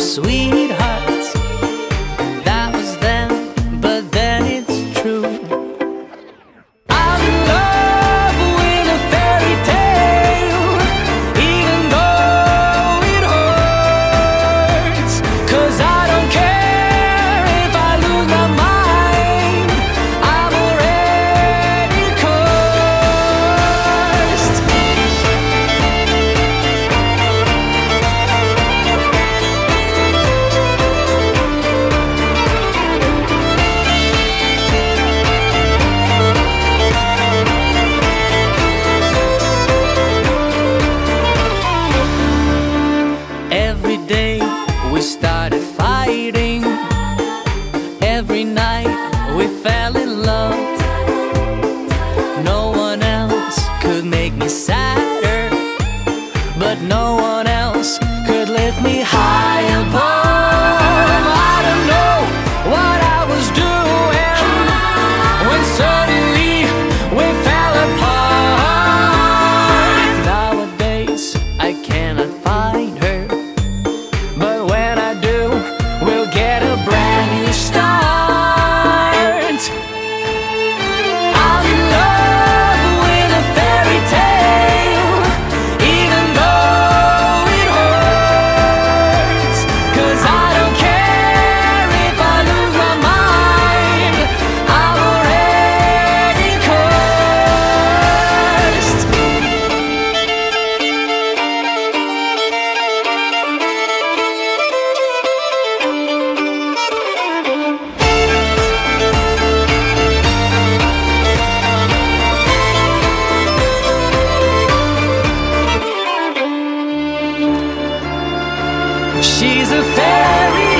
sweetheart. That was then, but then it's true. I'm in love with a fairy tale, even though it hurts. 'Cause I don't care if I lose my mind, I'm already cursed. Every day we started fighting. Every night we fell in love. No one else could make me sadder, but no one else could lift me high above. I don't know what I was doing when suddenly we fell apart. Nowadays I cannot find her, but when I do, we'll get a brand new start. I'm in love with a fairy tale, even though it hurts. 'Cause I don't care if I lose my mind, I'm already cursed. She's a fairy